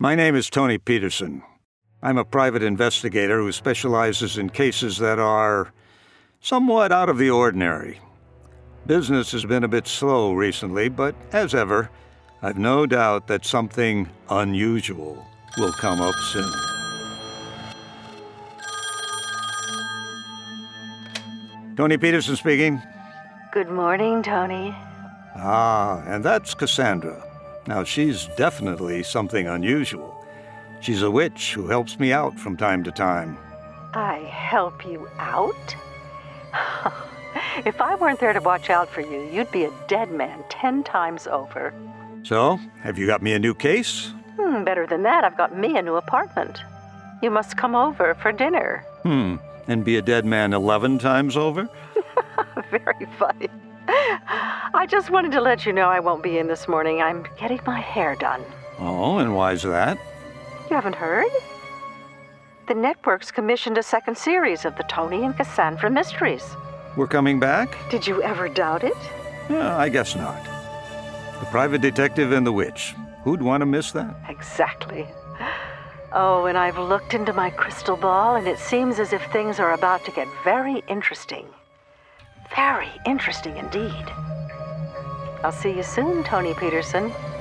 My name is Tony Peterson. I'm a private investigator who specializes in cases that are somewhat out of the ordinary. Business has been a bit slow recently, but as ever, I've no doubt that something unusual will come up soon. Tony Peterson speaking. Good morning, Tony. And that's Cassandra. Now, she's definitely something unusual. She's a witch who helps me out from time to time. I help you out? If I weren't there to watch out for you, you'd be a dead man 10 times over. So, have you got me a new case? Better than that, I've got me a new apartment. You must come over for dinner. And be a dead man 11 times over? Very funny. I just wanted to let you know I won't be in this morning. I'm getting my hair done. Oh, and why's that? You haven't heard? The network's commissioned a second series of the Tony and Cassandra mysteries. We're coming back? Did you ever doubt it? I guess not. The Private Detective and the Witch. Who'd want to miss that? Exactly. Oh, and I've looked into my crystal ball, and it seems as if things are about to get very interesting. Very interesting indeed. I'll see you soon, Tony Peterson.